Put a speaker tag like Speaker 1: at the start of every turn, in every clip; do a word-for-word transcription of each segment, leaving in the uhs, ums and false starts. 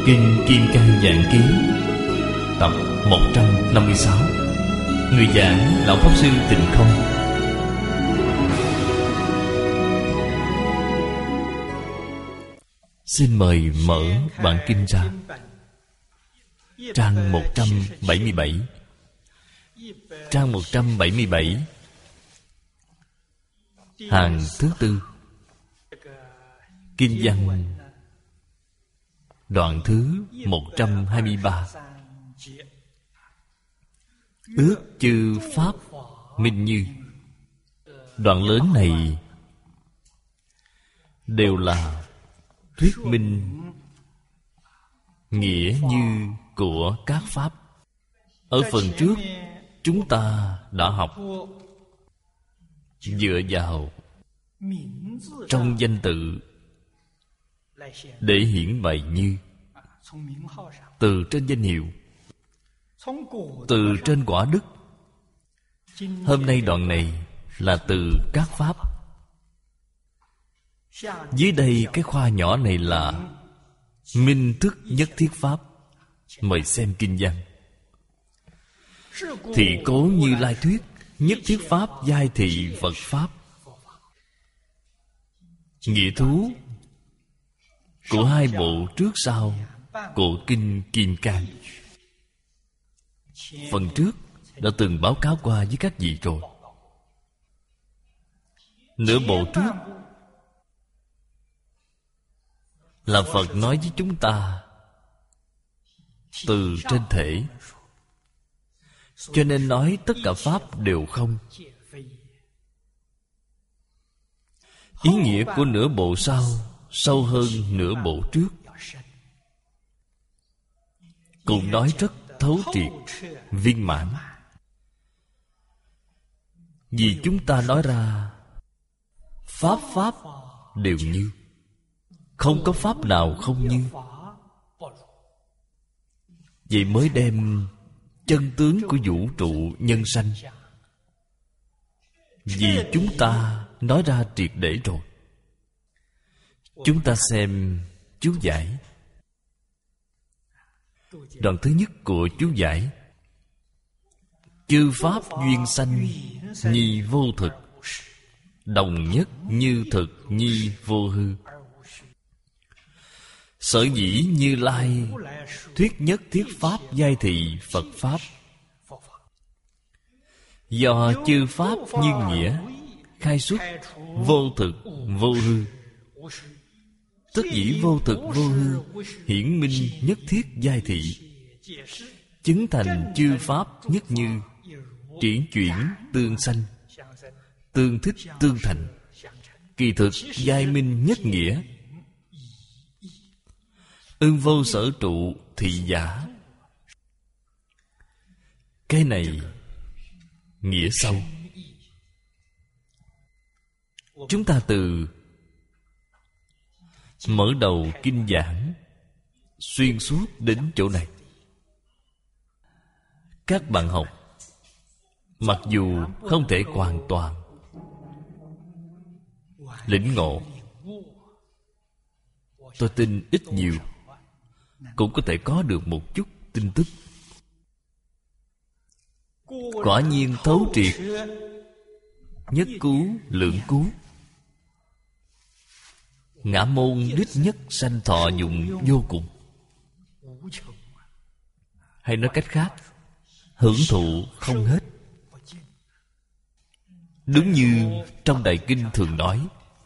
Speaker 1: Kinh Kim Cang Giảng Ký, tập một trăm năm mươi sáu. Người giảng Lão Pháp Sư Tịnh Không. Xin mời mở bản kinh ra. Trang một trăm bảy mươi bảy. Trang một trăm bảy mươi bảy, hàng thứ tư. Kinh văn đoạn thứ một trăm hai mươi ba. Ước chư pháp minh như. Đoạn lớn này đều là thuyết minh nghĩa như của các pháp. Ở phần trước chúng ta đã học dựa vào trong danh tự để hiển bày như, từ trên danh hiệu, từ trên quả đức. Hôm nay đoạn này là từ các pháp. Dưới đây cái khoa nhỏ này là minh thức nhất thiết pháp. Mời xem kinh văn. Thị cố Như Lai thuyết nhất thiết pháp giai thị Phật pháp. Nghĩa thú của hai bộ trước sau của kinh Kim Cang. Phần trước đã từng báo cáo qua với các vị rồi. Nửa bộ trước là Phật nói với chúng ta từ trên thể, cho nên nói tất cả pháp đều không. Ý nghĩa của nửa bộ sau sâu hơn nửa bộ trước, cũng nói rất thấu triệt, viên mãn. Vì chúng ta nói ra pháp pháp đều như, không có pháp nào không như. Vậy mới đem chân tướng của vũ trụ nhân sanh vì chúng ta nói ra triệt để rồi. Chúng ta xem chú giải. Đoạn thứ nhất của chú giải: chư pháp duyên sanh nhi vô thực, đồng nhất như thực nhi vô hư. Sở dĩ Như Lai thuyết nhất thiết pháp giai thị Phật pháp. Do chư pháp như nghĩa khai xuất vô thực vô hư, tức dĩ vô thực vô hư hiển minh nhất thiết giai thị, chứng thành chư pháp nhất như, triển chuyển tương sanh, tương thích tương thành, kỳ thực giai minh nhất nghĩa, ưng vô sở trụ thị giả. Cái này nghĩa sâu. Chúng ta từ mở đầu kinh giảng xuyên suốt đến chỗ này, các bạn học mặc dù không thể hoàn toàn lĩnh ngộ, tôi tin ít nhiều cũng có thể có được một chút tin tức. Quả nhiên thấu triệt, nhất cứu lưỡng cứu, ngã môn đích nhất sanh thọ dụng vô cùng. Hay nói cách khác, hưởng thụ không hết. Đúng như trong Đại Kinh thường nói,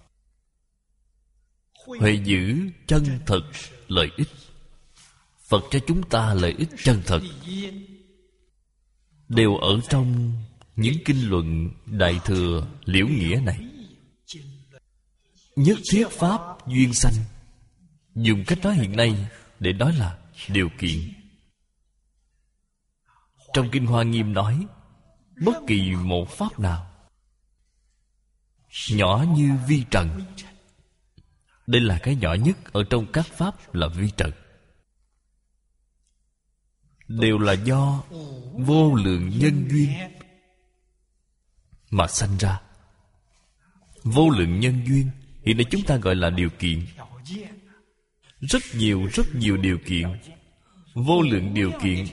Speaker 1: huệ giữ chân thật lợi ích. Phật cho chúng ta lợi ích chân thật đều ở trong những kinh luận Đại Thừa Liễu Nghĩa này. Nhất thiết pháp duyên sanh, dùng cách nói hiện nay để nói là điều kiện. Trong Kinh Hoa Nghiêm nói, bất kỳ một pháp nào nhỏ như vi trần, đây là cái nhỏ nhất ở trong các pháp là vi trần, đều là do vô lượng nhân duyên mà sanh ra. Vô lượng nhân duyên hiện nay chúng ta gọi là điều kiện. rất nhiều rất nhiều điều kiện, vô lượng điều kiện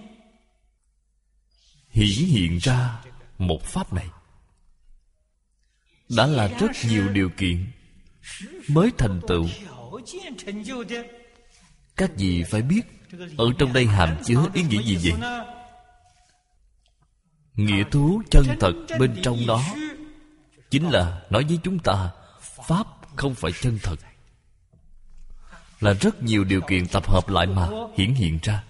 Speaker 1: hiển hiện ra một pháp này. Đã là rất nhiều điều kiện mới thành tựu. Các vị phải biết ở trong đây hàm chứa ý nghĩa gì vậy? Nghĩa thú chân thật bên trong đó chính là nói với chúng ta pháp không phải chân thật, là rất nhiều điều kiện tập hợp lại mà hiển hiện ra.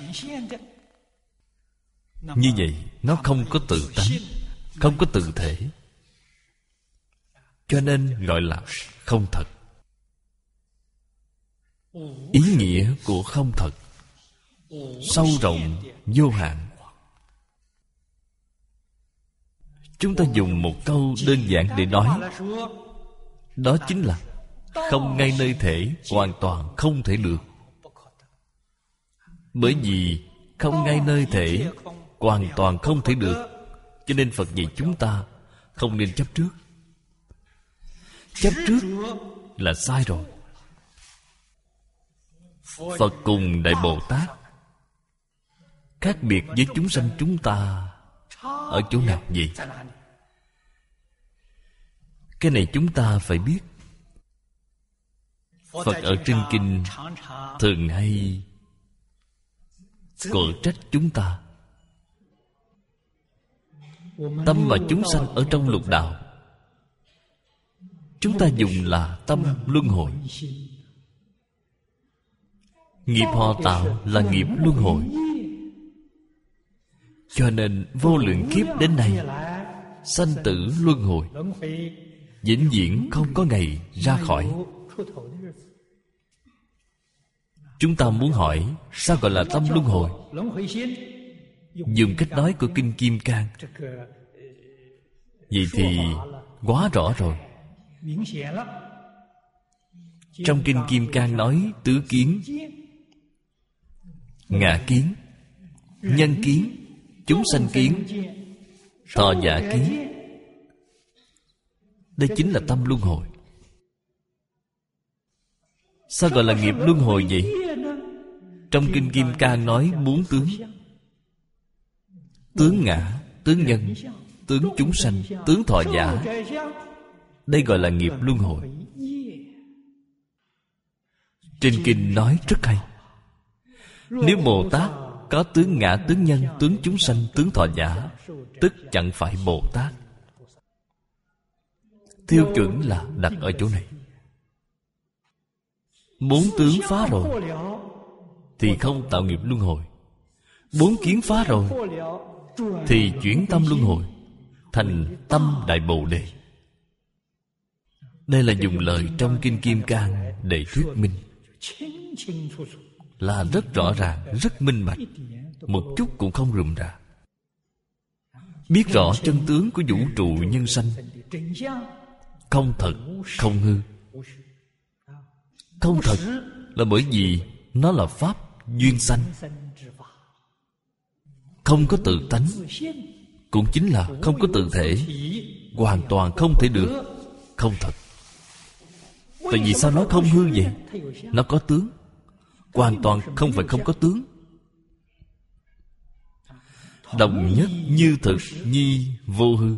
Speaker 1: Như vậy nó không có tự tánh, không có tự thể, cho nên gọi là không thật. Ý nghĩa của không thật sâu rộng vô hạn. Chúng ta dùng một câu đơn giản để nói, đó chính là không ngay nơi thể, hoàn toàn không thể được. Bởi vì không ngay nơi thể, hoàn toàn không thể được, cho nên Phật dạy chúng ta không nên chấp trước. Chấp trước là sai rồi. Phật cùng Đại Bồ Tát khác biệt với chúng sanh chúng ta ở chỗ nào vậy? Cái này chúng ta phải biết. Phật ở trên kinh thường hay quở trách chúng ta. Tâm và chúng sanh ở trong lục đạo, chúng ta dùng là tâm luân hồi. Nghiệp họ tạo là nghiệp luân hồi, cho nên vô lượng kiếp đến nay sanh tử luân hồi, vĩnh viễn không có ngày ra khỏi. Chúng ta muốn hỏi sao gọi là tâm luân hồi? Dùng cách nói của Kinh Kim Cang, vậy thì quá rõ rồi. Trong Kinh Kim Cang nói tứ kiến: ngã kiến, nhân kiến, chúng sanh kiến, thọ giả kiến. Đây chính là tâm luân hồi. Sao gọi là nghiệp luân hồi vậy? Trong Kinh Kim Cang nói bốn tướng: tướng ngã, tướng nhân, tướng chúng sanh, tướng thọ giả. Đây gọi là nghiệp luân hồi. Trên kinh nói rất hay. Nếu Bồ Tát có tướng ngã, tướng nhân, tướng chúng sanh, tướng thọ giả, tức chẳng phải Bồ Tát. Tiêu chuẩn là đặt ở chỗ này. Bốn tướng phá rồi thì không tạo nghiệp luân hồi. Bốn kiến phá rồi thì chuyển tâm luân hồi thành tâm Đại Bồ Đề. Đây là dùng lời trong Kinh Kim Cang để thuyết minh, là rất rõ ràng, rất minh bạch, một chút cũng không rườm rà. Biết rõ chân tướng của vũ trụ nhân sanh, không thật, không hư. Không thật là bởi vì nó là pháp duyên sanh, không có tự tánh, cũng chính là không có tự thể, hoàn toàn không thể được. Không thật. Tại vì sao nó không hư vậy? Nó có tướng, hoàn toàn không phải không có tướng. Đồng nhất như thực nhi vô hư.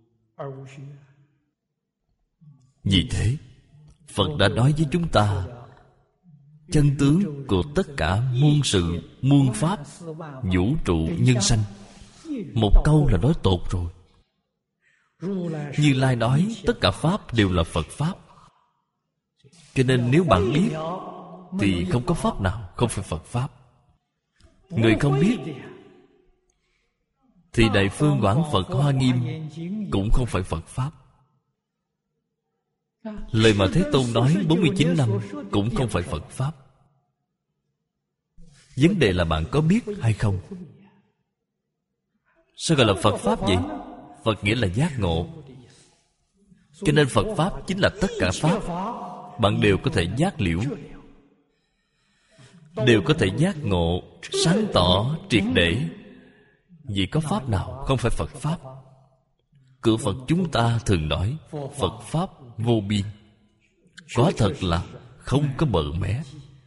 Speaker 1: Vì thế Phật đã nói với chúng ta chân tướng của tất cả muôn sự, muôn pháp, vũ trụ nhân sanh. Một câu là nói tột rồi. Như Lai nói tất cả pháp đều là Phật pháp. Cho nên nếu bạn biết thì không có pháp nào không phải Phật pháp. Người không biết thì Đại Phương Quảng Phật Hoa Nghiêm cũng không phải Phật pháp. Lời mà Thế Tôn nói bốn mươi chín năm cũng không phải Phật pháp. Vấn đề là bạn có biết hay không. Sao gọi là Phật pháp vậy? Phật nghĩa là giác ngộ. Cho nên Phật pháp chính là tất cả pháp. Bạn đều có thể giác liễu, đều có thể giác ngộ, sáng tỏ, triệt để. Vì có pháp nào không phải Phật pháp? Cửa Phật chúng ta thường nói Phật pháp vô biên. Có thật là không có bờ mé.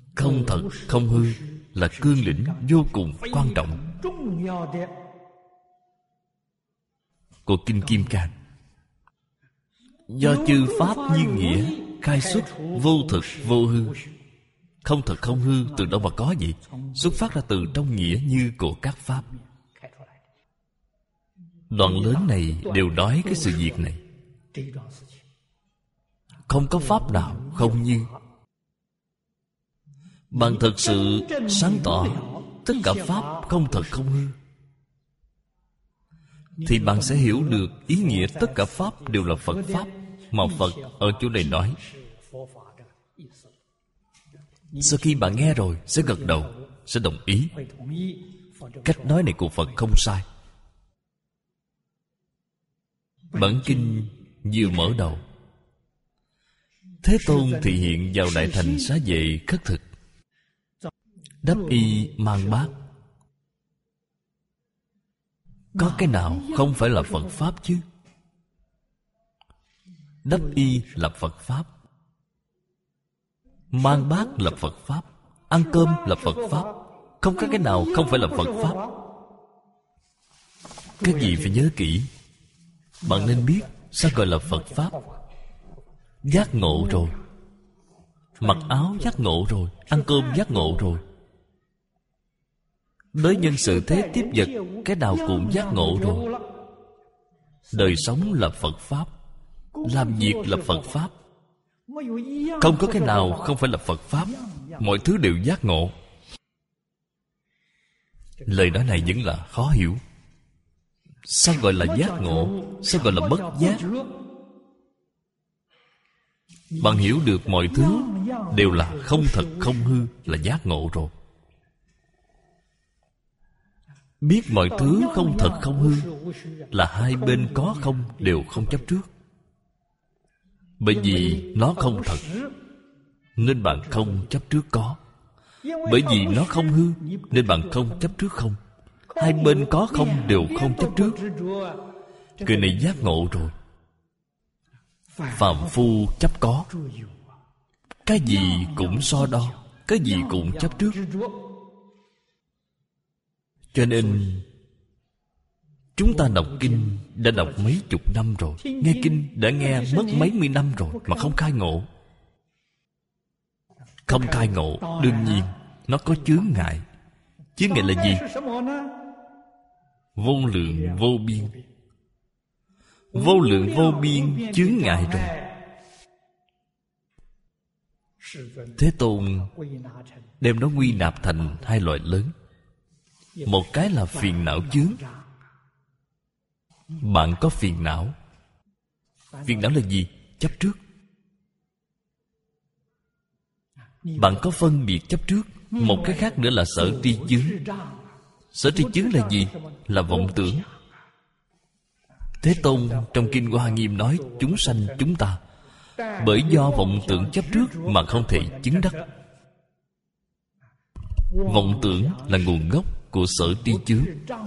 Speaker 1: Không thật, không hư là cương lĩnh vô cùng quan trọng của Kinh Kim Cang. Do chư Pháp như nghĩa khai xuất vô thực vô hư. Không thật không hư từ đâu mà có vậy? Xuất phát ra từ trong nghĩa như của các Pháp. Đoạn lớn này đều nói cái sự việc này. Không có Pháp nào không như. Bạn thật sự sáng tỏ tất cả Pháp không thật không hư, thì bạn sẽ hiểu được ý nghĩa tất cả Pháp đều là Phật Pháp. Mà Phật ở chỗ này nói, sau khi bạn nghe rồi sẽ gật đầu, sẽ đồng ý. Cách nói này của Phật không sai. Bản kinh vừa mở đầu, Thế Tôn thị hiện vào Đại Thành Xá Vệ khất thực, đắp y mang bát. Có cái nào không phải là Phật Pháp chứ? Đắp y là Phật Pháp, mang bát là Phật Pháp, ăn cơm là Phật Pháp. Không có cái nào không phải là Phật Pháp. Các vị phải nhớ kỹ. Bạn nên biết sao gọi là Phật Pháp. Giác ngộ rồi, mặc áo giác ngộ rồi, ăn cơm giác ngộ rồi, đối nhân sự thế tiếp vật cái nào cũng giác ngộ rồi. Đời sống là Phật Pháp, làm việc là Phật Pháp. Không có cái nào không phải là Phật Pháp. Mọi thứ đều giác ngộ. Lời nói này vẫn là khó hiểu. Sao gọi là giác ngộ? Sao gọi là bất giác? Bạn hiểu được mọi thứ đều là không thật không hư là giác ngộ rồi. Biết mọi thứ không thật không hư là hai bên có không đều không chấp trước. Bởi vì nó không thật nên bạn không chấp trước có. Bởi vì nó không hư nên bạn không chấp trước không. Hai bên có không đều không chấp trước. Người này giác ngộ rồi. Phàm phu chấp có, cái gì cũng so đo, cái gì cũng chấp trước. Cho nên chúng ta đọc kinh đã đọc mấy chục năm rồi, nghe kinh đã nghe mất mấy mươi năm rồi mà không khai ngộ. Không khai ngộ đương nhiên nó có chướng ngại. Chướng ngại là gì? Vô lượng vô biên. Vô lượng vô biên chướng ngại rồi. Thế Tôn đem nó quy nạp thành hai loại lớn. Một cái là phiền não chướng. Bạn có phiền não. Phiền não là gì? Chấp trước. Bạn có phân biệt chấp trước. Một cái khác nữa là sở tri chướng. Sở tri chướng là gì? Là vọng tưởng. Thế Tôn trong Kinh Hoa Nghiêm nói chúng sanh chúng ta bởi do vọng tưởng chấp trước mà không thể chứng đắc. Vọng tưởng là nguồn gốc của sở tri chướng.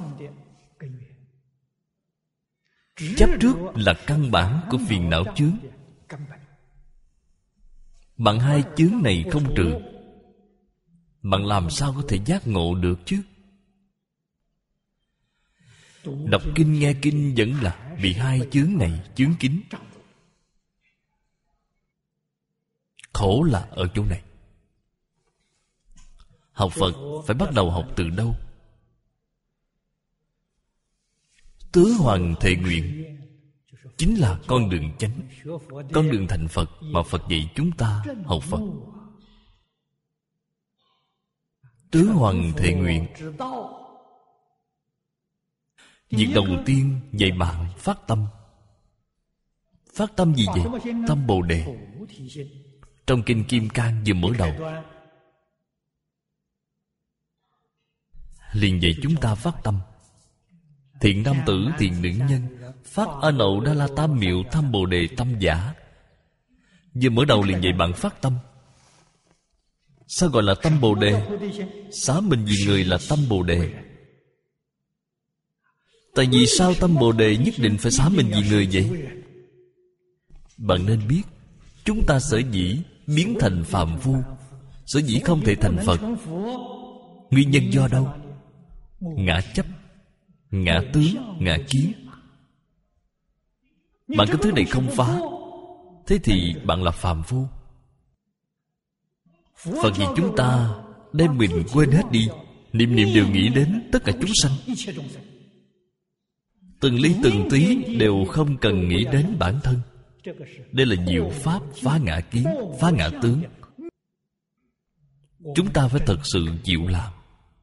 Speaker 1: Chấp trước là căn bản của phiền não chướng. Bạn hai chướng này không trừ, bạn làm sao có thể giác ngộ được chứ? Đọc kinh nghe kinh vẫn là bị hai chướng này chướng kín. Khổ là ở chỗ này. Học Phật phải bắt đầu học từ đâu? Tứ Hoàng Thệ Nguyện chính là con đường chánh, con đường thành Phật mà Phật dạy chúng ta học Phật. Tứ Hoàng Thệ Nguyện, việc đầu tiên dạy bạn phát tâm. Phát tâm gì vậy? Tâm Bồ Đề. Trong Kinh Kim Cang vừa mở đầu liền dạy chúng ta phát tâm. Thiện nam tử, thiện nữ nhân, phát A Nậu Đa La Tam Miệu Tham Bồ Đề tâm giả. Vừa mở đầu liền dạy bạn phát tâm. Sao gọi là tâm Bồ Đề? Xá mình vì người là tâm Bồ Đề. Tại vì sao tâm Bồ Đề nhất định phải xá mình vì người vậy? Bạn nên biết, chúng ta sở dĩ biến thành phàm phu sở dĩ không thể thành Phật, nguyên nhân do đâu? Ngã chấp, ngã tướng, ngã kiến. Bạn cái thứ này không phá, thế thì bạn là phàm phu. Phật vì chúng ta đem mình quên hết đi, niệm niệm đều nghĩ đến tất cả chúng sanh, từng ly từng tí đều không cần nghĩ đến bản thân. Đây là diệu pháp phá ngã kiến, phá ngã tướng. Chúng ta phải thật sự chịu làm.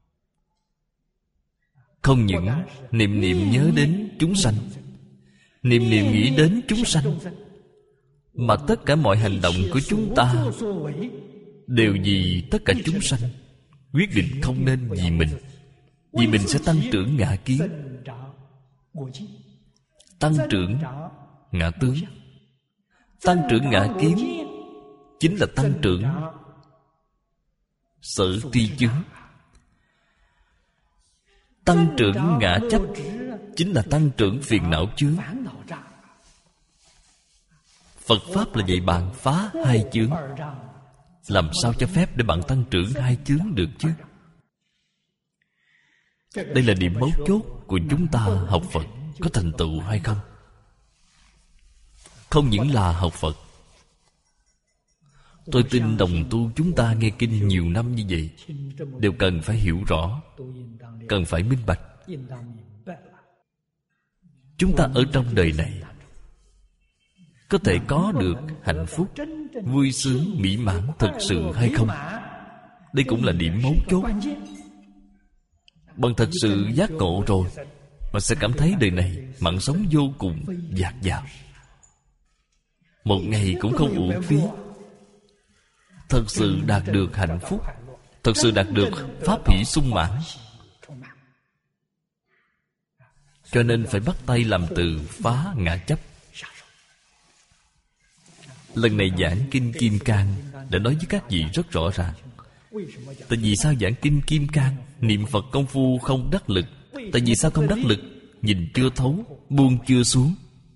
Speaker 1: Không những niệm niệm nhớ đến chúng sanh, niệm niệm nghĩ đến chúng sanh, mà tất cả mọi hành động của chúng ta đều vì tất cả chúng sanh. Quyết định không nên vì mình. Vì mình sẽ tăng trưởng ngã kiến, tăng trưởng ngã tướng. Tăng trưởng ngã kiến chính là tăng trưởng sở tri chứng. Tăng trưởng ngã chấp chính là tăng trưởng phiền não chướng. Phật Pháp là dạy bạn phá hai chướng. Làm sao cho phép để bạn tăng trưởng hai chướng được chứ? Đây là điểm mấu chốt của chúng ta học Phật có thành tựu hay không. Không những là học Phật, tôi tin đồng tu chúng ta nghe kinh nhiều năm như vậy đều cần phải hiểu rõ, cần phải minh bạch. Chúng ta ở trong đời này có thể có được hạnh phúc, vui sướng, mỹ mãn thật sự hay không? Đây cũng là điểm mấu chốt. Bằng thật sự giác ngộ rồi, bạn sẽ cảm thấy đời này mạng sống vô cùng dạt dào, một ngày cũng không uổng phí. Thật sự đạt được hạnh phúc, thật sự đạt được pháp hỷ sung mãn. Cho nên phải bắt tay làm từ phá ngã chấp. Lần này giảng Kinh Kim Cang đã nói với các vị rất rõ ràng. Tại vì sao giảng Kinh Kim Cang? Niệm Phật công phu không đắc lực. Tại vì sao không đắc lực? Nhìn chưa thấu, buông chưa xuống.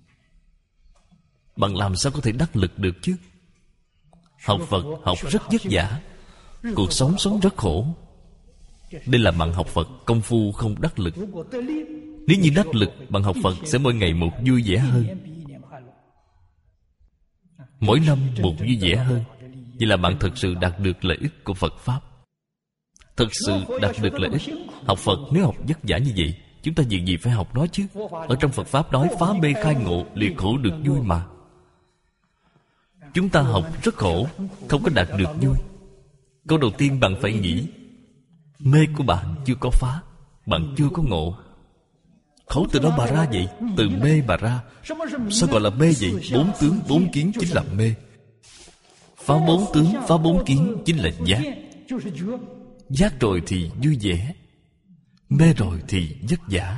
Speaker 1: Bạn làm sao có thể đắc lực được chứ? Học Phật học rất vất vả, cuộc sống sống rất khổ. Đây là bạn học Phật công phu không đắc lực. Nếu như đắc lực, bạn học Phật sẽ mỗi ngày một vui vẻ hơn, mỗi năm một vui vẻ hơn. Vậy là bạn thực sự đạt được lợi ích của Phật Pháp, thực sự đạt được lợi ích. Học Phật nếu học vất vả như vậy, chúng ta việc gì phải học nó chứ? Ở trong Phật Pháp nói phá mê khai ngộ, liệt khổ được vui mà. Chúng ta học rất khổ, không có đạt được vui. Câu đầu tiên bạn phải nghĩ, mê của bạn chưa có phá, bạn chưa có ngộ. Khổ từ đó mà ra vậy, từ mê mà ra. Sao gọi là mê vậy? Bốn tướng, bốn kiến chính là mê. Phá bốn tướng, phá bốn kiến chính là giác. Giác rồi thì vui vẻ, mê rồi thì vất vả.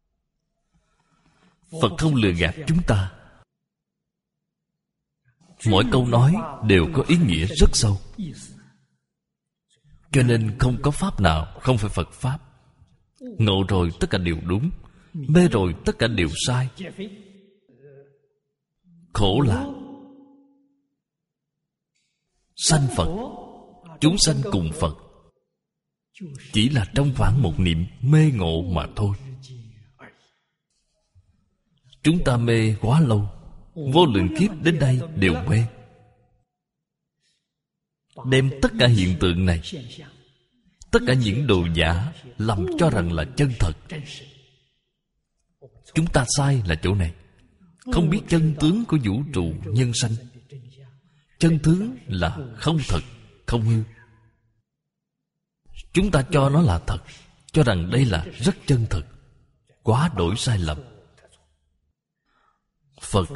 Speaker 1: Phật không lừa gạt chúng ta. Mỗi câu nói đều có ý nghĩa rất sâu. Cho nên không có pháp nào không phải Phật Pháp. Ngộ rồi tất cả đều đúng, mê rồi tất cả đều sai. Khổ là sanh Phật, chúng sanh cùng Phật, chỉ là trong khoảng một niệm mê ngộ mà thôi. Chúng ta mê quá lâu, vô lượng kiếp đến đây đều mê. Đem tất cả hiện tượng này, tất cả những đồ giả lầm cho rằng là chân thật. Chúng ta sai là chỗ này, không biết chân tướng của vũ trụ nhân sanh. Chân tướng là không thật, không hư. Chúng ta cho nó là thật, cho rằng đây là rất chân thực. Quá đổi sai lầm. Phật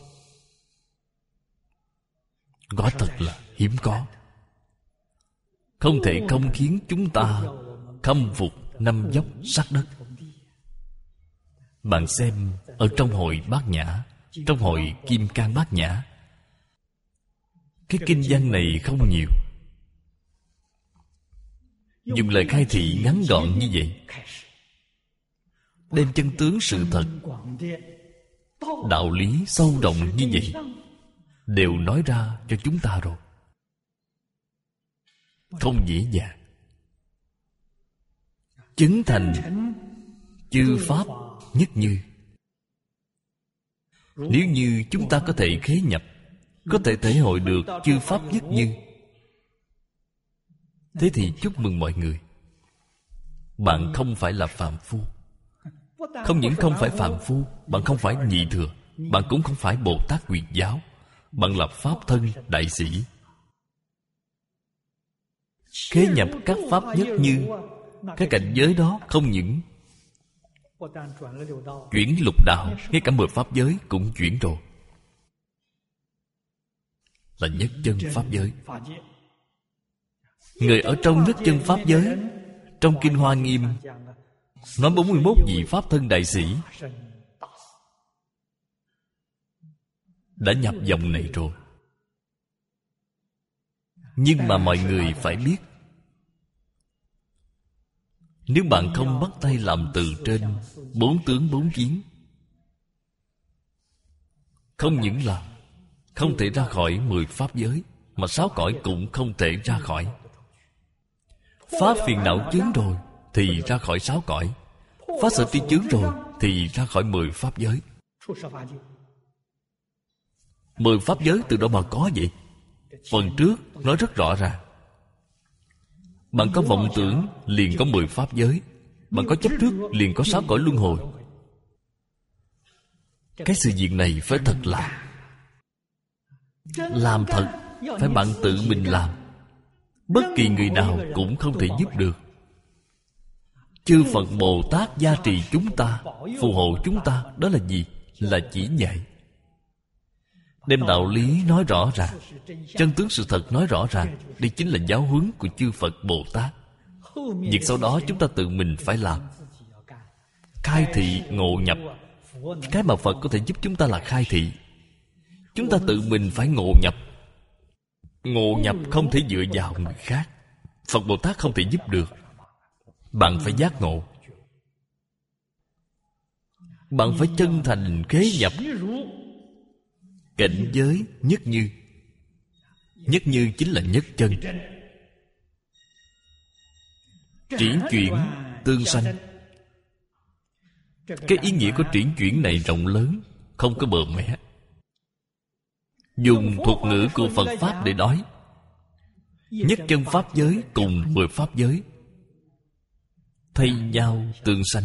Speaker 1: quả thật là hiếm có, không thể không khiến chúng ta khâm phục năm dốc sắc đất. Bạn xem ở trong hội Bát Nhã, trong hội Kim Cang Bát Nhã, cái kinh văn này không nhiều, dùng lời khai thị ngắn gọn như vậy, đem chân tướng sự thật, đạo lý sâu rộng như vậy đều nói ra cho chúng ta rồi. không dễ dàng. Chứng thành chư pháp nhất như. Nếu như chúng ta có thể khế nhập, có thể thể hội được chư pháp nhất như, thế thì chúc mừng mọi người, bạn không phải là phàm phu. Không những không phải phàm phu, bạn không phải nhị thừa, bạn cũng không phải Bồ Tát Quyền Giáo, bạn là pháp thân đại sĩ. Khế nhập các pháp nhất như, cái cảnh giới đó không những chuyển lục đạo, ngay cả mười pháp giới cũng chuyển rồi, là nhất chân pháp giới. Người ở trong nhất chân pháp giới, trong Kinh Hoa Nghiêm nói bốn mươi mốt vị pháp thân đại sĩ đã nhập dòng này rồi. Nhưng mà mọi người phải biết, nếu bạn không bắt tay làm từ trên bốn tướng bốn kiến, không những là không thể ra khỏi mười pháp giới, mà sáu cõi cũng không thể ra khỏi. Phá phiền não chướng rồi thì ra khỏi sáu cõi, phá sợ tri chướng rồi thì ra khỏi mười pháp giới. Mười pháp giới từ đâu mà có vậy? Phần trước nói rất rõ ràng. Bạn có vọng tưởng liền có mười pháp giới, bạn có chấp trước liền có sáu cõi luân hồi. Cái sự việc này phải thật làm. Làm thật, phải bạn tự mình làm. Bất kỳ người nào cũng không thể giúp được. Chư Phật Bồ Tát gia trì chúng ta, phù hộ chúng ta. Đó là gì? Là chỉ dạy, đem đạo lý nói rõ ràng, chân tướng sự thật nói rõ ràng. Đây chính là giáo huấn của chư Phật Bồ Tát. Việc sau đó chúng ta tự mình phải làm. Khai thị ngộ nhập. Cái mà Phật có thể giúp chúng ta là khai thị. Chúng ta tự mình phải ngộ nhập. Ngộ nhập không thể dựa vào người khác. Phật Bồ Tát không thể giúp được. Bạn phải giác ngộ. Bạn phải chân thành khế nhập cảnh giới nhất như. Nhất như chính là nhất chân. Triển chuyển tương sanh. Cái ý nghĩa của triển chuyển này rộng lớn, không có bờ mé. Dùng thuật ngữ của Phật Pháp để nói, nhất chân pháp giới cùng mười pháp giới thay nhau tương sanh.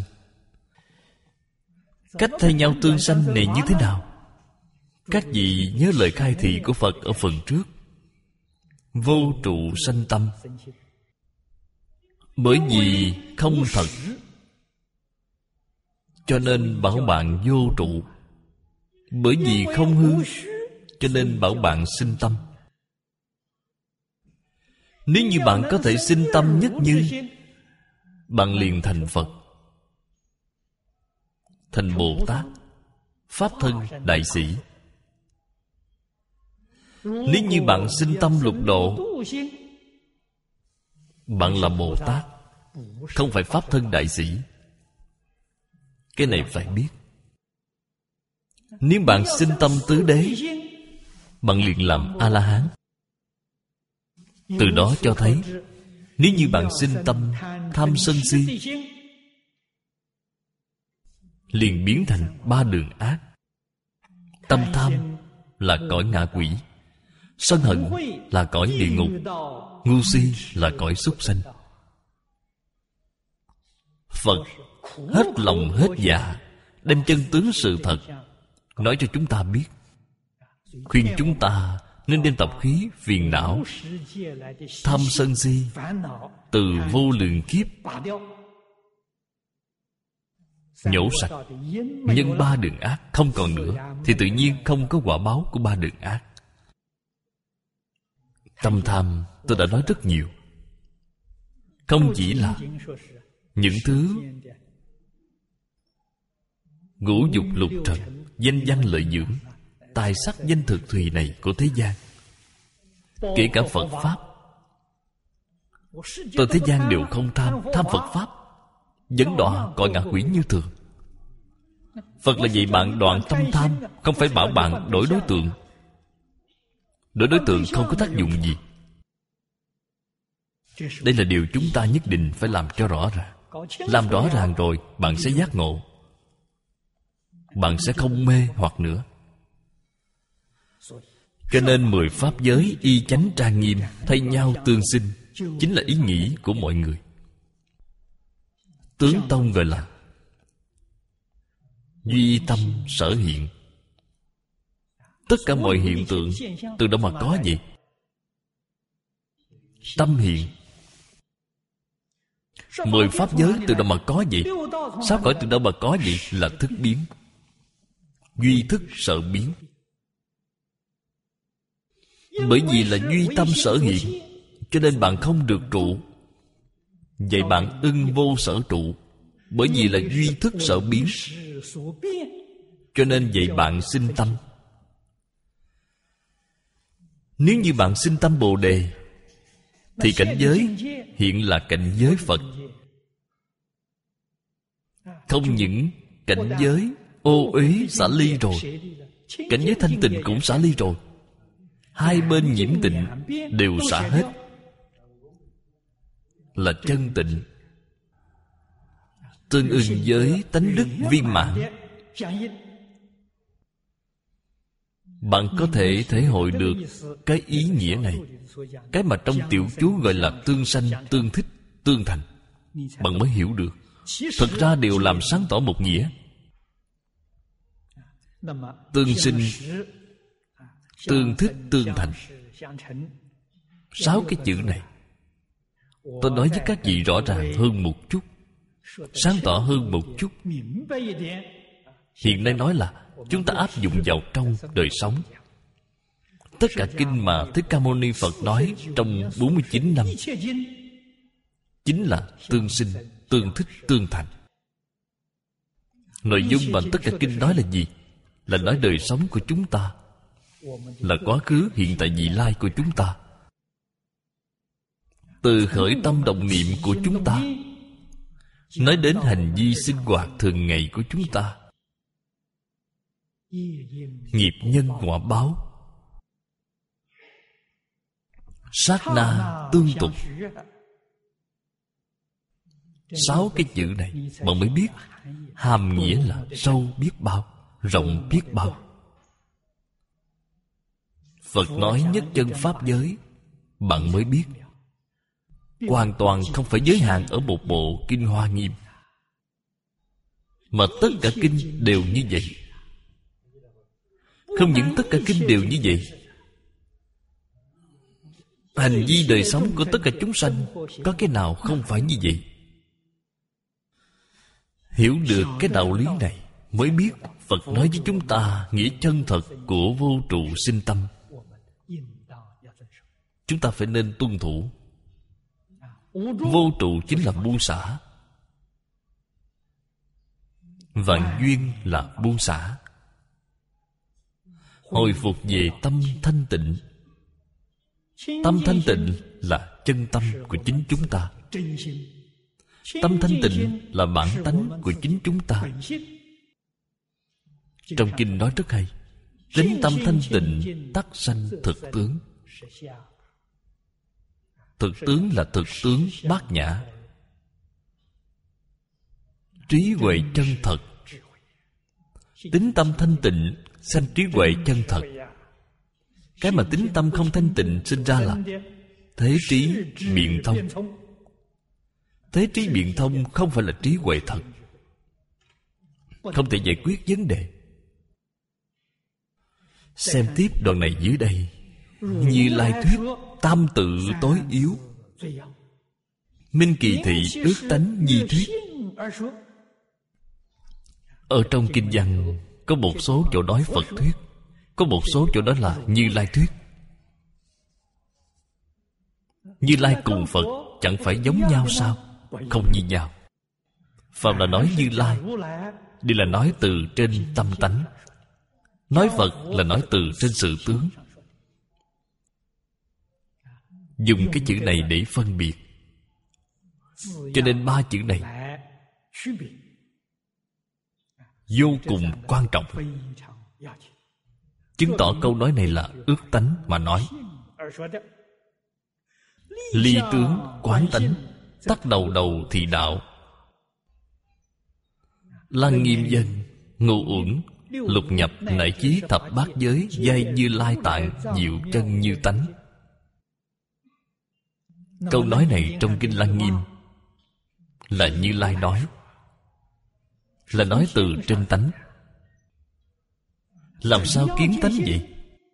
Speaker 1: Cách thay nhau tương sanh này như thế nào? Các vị nhớ lời khai thị của Phật ở phần trước. Vô trụ sanh tâm. Bởi vì không thật, cho nên bảo bạn vô trụ. Bởi vì không hư, cho nên bảo bạn sinh tâm. Nếu như bạn có thể sinh tâm nhất như, bạn liền thành Phật, thành Bồ Tát, pháp thân đại sĩ. Nếu như bạn sinh tâm lục độ, bạn là Bồ Tát, không phải pháp thân đại sĩ. Cái này phải biết. Nếu bạn sinh tâm tứ đế, bạn liền làm A-la-hán. Từ đó cho thấy, nếu như bạn sinh tâm tham sân si, liền biến thành ba đường ác. Tâm tham là cõi ngạ quỷ, sân hận là cõi địa ngục, ngu si là cõi súc sanh. Phật hết lòng hết dạ đem chân tướng sự thật nói cho chúng ta biết, khuyên chúng ta nên đem tập khí phiền não tham sân si từ vô lượng kiếp nhổ sạch. Nhân ba đường ác không còn nữa, thì tự nhiên không có quả báo của ba đường ác. Tâm tham tôi đã nói rất nhiều. Không chỉ là những thứ ngũ dục lục trần, danh văn lợi dưỡng, tài sắc danh thực thùy này của thế gian, kể cả Phật Pháp. Toàn thế gian đều không tham, tham Phật Pháp dẫn đọa cõi ngạ quỷ như thường. Phật là dạy bạn đoạn tâm tham, không phải bảo bạn đổi đối tượng. Đổi đối tượng không có tác dụng gì. Đây là điều chúng ta nhất định phải làm cho rõ ràng. Làm rõ ràng rồi, bạn sẽ giác ngộ. Bạn sẽ không mê hoặc nữa. Cho nên mười pháp giới y chánh trang nghiêm, thay nhau tương sinh, chính là ý nghĩ của mọi người. Tướng tông gọi là duy tâm sở hiện. Tất cả mọi hiện tượng từ đâu mà có vậy? Tâm hiện. Mười pháp giới từ đâu mà có vậy? Sáu cõi từ đâu mà có vậy? Là thức biến. Duy thức sở biến. Bởi vì là duy tâm sở hiện, cho nên bạn không được trụ. Vậy bạn ưng vô sở trụ. Bởi vì là duy thức sở biến, cho nên vậy bạn sinh tâm. Nếu như bạn sinh tâm Bồ Đề, thì cảnh giới hiện là cảnh giới Phật. Không những cảnh giới ô uế xả ly rồi, cảnh giới thanh tịnh cũng xả ly rồi. Hai bên nhiễm tịnh đều xả hết, là chân tịnh, tương ưng với tánh đức viên mãn. Bạn có thể thể hội được cái ý nghĩa này, cái mà trong tiểu chú gọi là tương sanh, tương thích, tương thành. Bạn mới hiểu được. Thực ra đều làm sáng tỏ một nghĩa. Tương sinh, tương thích, tương thành. Sáu cái chữ này tôi nói với các vị rõ ràng hơn một chút, sáng tỏ hơn một chút. Hiện nay nói là chúng ta áp dụng vào trong đời sống. Tất cả kinh mà Thích Ca Mâu Ni Phật nói trong bốn mươi chín năm chính là tương sinh, tương thích, tương thành. Nội dung mà tất cả kinh nói là gì? Là nói đời sống của chúng ta, là quá khứ, hiện tại, vị lai của chúng ta. Từ khởi tâm động niệm của chúng ta, nói đến hành vi sinh hoạt thường ngày của chúng ta. Nghiệp nhân quả báo, sát na tương tục. Sáu cái chữ này bạn mới biết hàm nghĩa là sâu biết bao, rộng biết bao. Phật nói nhất chân pháp giới, bạn mới biết. Hoàn toàn không phải giới hạn ở một bộ Kinh Hoa Nghiêm, mà tất cả kinh đều như vậy. Không những tất cả kinh đều như vậy, hành vi đời sống của tất cả chúng sanh có cái nào không phải như vậy? Hiểu được cái đạo lý này mới biết Phật nói với chúng ta nghĩa chân thật của vô trụ sinh tâm. Chúng ta phải nên tuân thủ. Vô trụ chính là buông xả, vạn duyên là buông xả. Hồi phục về tâm thanh tịnh. Tâm thanh tịnh là chân tâm của chính chúng ta. Tâm thanh tịnh là bản tánh của chính chúng ta. Trong kinh nói rất hay: tính tâm thanh tịnh tắc sanh thực tướng. Thực tướng là thực tướng bát nhã, trí huệ chân thật. Tính tâm thanh tịnh sanh trí huệ chân thật. Cái mà tính tâm không thanh tịnh sinh ra là thế trí biện thông. Thế trí biện thông không phải là trí huệ thật, không thể giải quyết vấn đề. Xem tiếp đoạn này dưới đây. Như Lai thuyết tam tự tối yếu, minh kỳ thị ước tánh nhi thuyết. Ở trong kinh văn có một số chỗ nói Phật thuyết, có một số chỗ đó là Như Lai thuyết. Như Lai cùng Phật chẳng phải giống nhau sao? Không như nhau. Phàm là nói Như Lai đều là nói từ trên tâm tánh, nói Phật là nói từ trên sự tướng. Dùng cái chữ này để phân biệt. Cho nên ba chữ này vô cùng quan trọng, chứng tỏ câu nói này là ước tánh mà nói. ly tướng quán tánh, tắt đầu đầu thị đạo. Lăng Nghiêm Dân, Ngũ Uẩn, lục nhập nại chí thập bát giới, giai Như Lai tạng, diệu chân như tánh. Câu nói này trong kinh Lăng Nghiêm là Như Lai nói, là nói từ trên tánh. Làm sao kiến tánh vậy?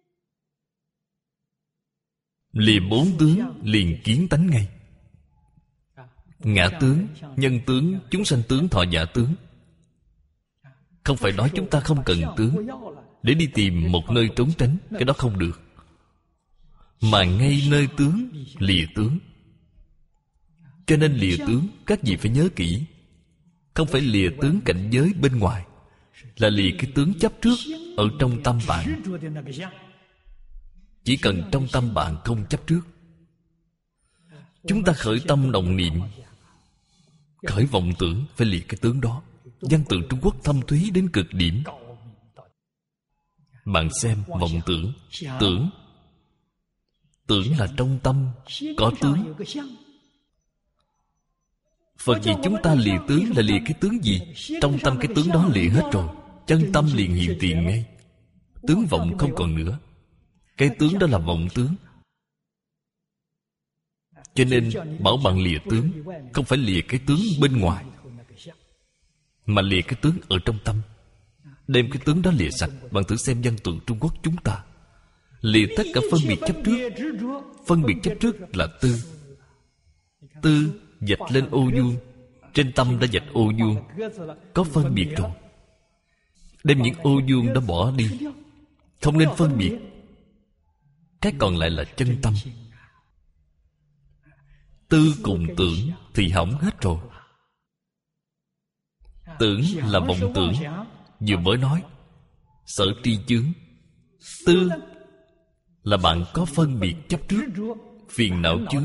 Speaker 1: Liền bốn tướng liền kiến tánh ngay. Ngã tướng, nhân tướng, chúng sanh tướng, thọ giả tướng. Không phải nói chúng ta không cần tướng để đi tìm một nơi trốn tránh, cái đó không được. Mà ngay nơi tướng, lìa tướng. Cho nên lìa tướng, các vị phải nhớ kỹ, không phải lìa tướng cảnh giới bên ngoài, là lìa cái tướng chấp trước ở trong tâm bạn. Chỉ cần trong tâm bạn không chấp trước. Chúng ta khởi tâm động niệm, khởi vọng tưởng, phải lìa cái tướng đó. Văn tự Trung Quốc thâm thúy đến cực điểm. Bạn xem vọng tưởng, tưởng tưởng là trong tâm có tướng. Phật vì chúng ta lìa tướng là lìa cái tướng gì? Trong tâm cái tướng đó lìa hết rồi, chân tâm liền hiện tiền ngay. Tướng vọng không còn nữa. Cái tướng đó là vọng tướng. Cho nên bảo bạn lìa tướng, không phải lìa cái tướng bên ngoài, mà lìa cái tướng ở trong tâm. Đem cái tướng đó lìa sạch. Bạn thử xem văn tự Trung Quốc chúng ta, lìa tất cả phân biệt chấp trước. Phân biệt chấp trước là tư. Tư vạch lên ô vuông, trên tâm đã vạch ô vuông, có phân biệt rồi. Đem những ô vuông đó bỏ đi, không nên phân biệt. Cái còn lại là chân tâm. Tư cùng tưởng thì hỏng hết rồi. Tưởng là vọng tưởng, vừa mới nói sở tri chướng. Tư là bạn có phân biệt chấp trước, phiền não chướng.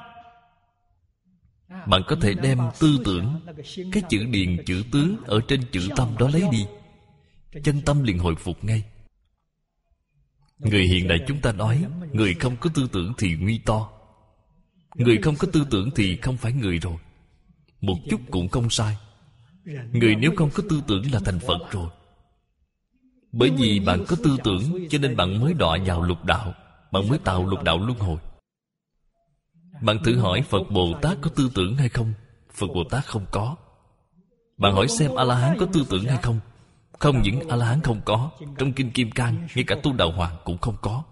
Speaker 1: Bạn có thể đem tư tưởng, cái chữ điền chữ tướng ở trên chữ tâm đó lấy đi, chân tâm liền hồi phục ngay. Người hiện đại chúng ta nói, người không có tư tưởng thì nguy to. Người không có tư tưởng thì không phải người rồi. Một chút cũng không sai. Người nếu không có tư tưởng là thành Phật rồi. Bởi vì bạn có tư tưởng, cho nên bạn mới đọa vào lục đạo, bạn mới tạo lục đạo luân hồi. Bạn thử hỏi Phật Bồ Tát có tư tưởng hay không? Phật Bồ Tát không có. Bạn hỏi xem A-la-hán có tư tưởng hay không? Không những A-la-hán không có, trong Kinh Kim Cang, ngay cả Tu Đạo Hoàng cũng không có.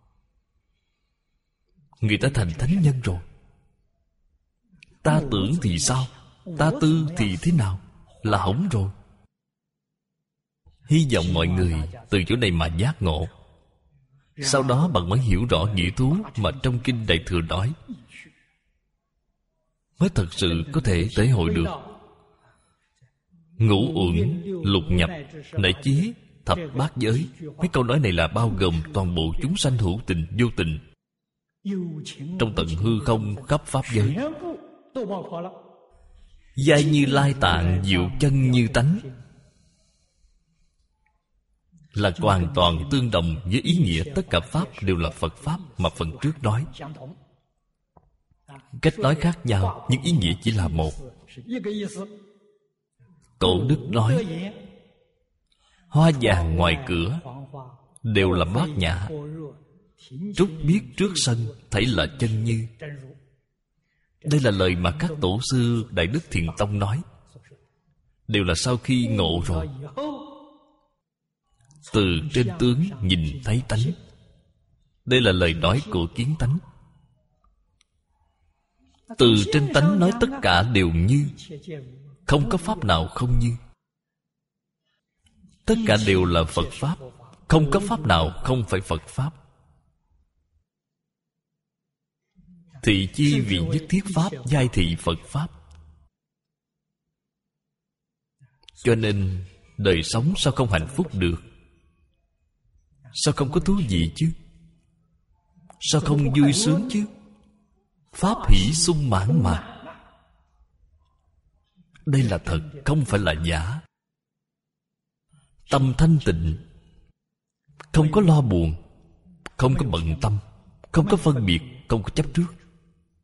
Speaker 1: Người ta thành thánh nhân rồi. Ta tưởng thì sao? Ta tư thì thế nào? Là hỏng rồi. Hy vọng mọi người từ chỗ này mà giác ngộ. Sau đó bạn mới hiểu rõ nghĩa thú mà trong Kinh Đại Thừa nói, mới thật sự có thể thể hội được. Ngũ uẩn, lục nhập, nại chí, thập bát giới. Mấy câu nói này là bao gồm toàn bộ chúng sanh hữu tình, vô tình, trong tận hư không khắp pháp giới. Giai Như Lai tạng, diệu chân như tánh, là hoàn toàn tương đồng với ý nghĩa tất cả pháp đều là Phật Pháp mà phần trước nói. Cách nói khác nhau, nhưng ý nghĩa chỉ là một. Tổ Đức nói, hoa vàng ngoài cửa đều là bát nhã, trúc biết trước sân thảy là chân như. Đây là lời mà các tổ sư Đại Đức Thiền Tông nói, đều là sau khi ngộ rồi. Từ trên tướng nhìn thấy tánh. Đây là lời nói của kiến tánh. Từ trên tánh nói tất cả đều như, không có pháp nào không như. Tất cả đều là Phật Pháp, không có pháp nào không phải Phật Pháp. Thị chi vì nhất thiết Pháp, giai thị Phật Pháp. Cho nên đời sống sao không hạnh phúc được? Sao không có thú vị chứ? Sao không vui sướng chứ? Pháp hỷ sung mãn mà. Đây là thật, không phải là giả. Tâm thanh tịnh, không có lo buồn, không có bận tâm, không có phân biệt, không có chấp trước.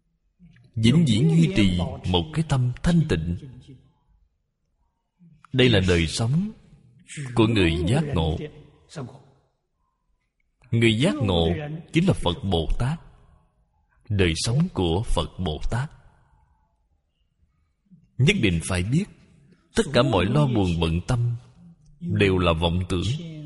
Speaker 1: vĩnh viễn duy trì một cái tâm thanh tịnh. Đây là đời sống của người giác ngộ. Người giác ngộ chính là Phật Bồ Tát. Đời sống của Phật Bồ Tát nhất định phải biết tất cả mọi lo buồn bận tâm đều là vọng tưởng.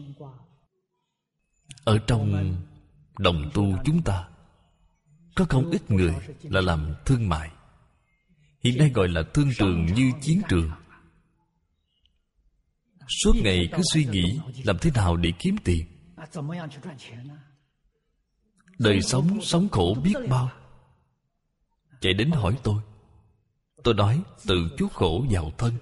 Speaker 1: Ở trong đồng tu chúng ta có không ít người là làm thương mại. Hiện nay gọi là thương trường như chiến trường. Suốt ngày cứ suy nghĩ làm thế nào để kiếm tiền. Đời sống sống khổ biết bao. Chạy đến hỏi tôi. Tôi nói tự chuốc khổ vào thân.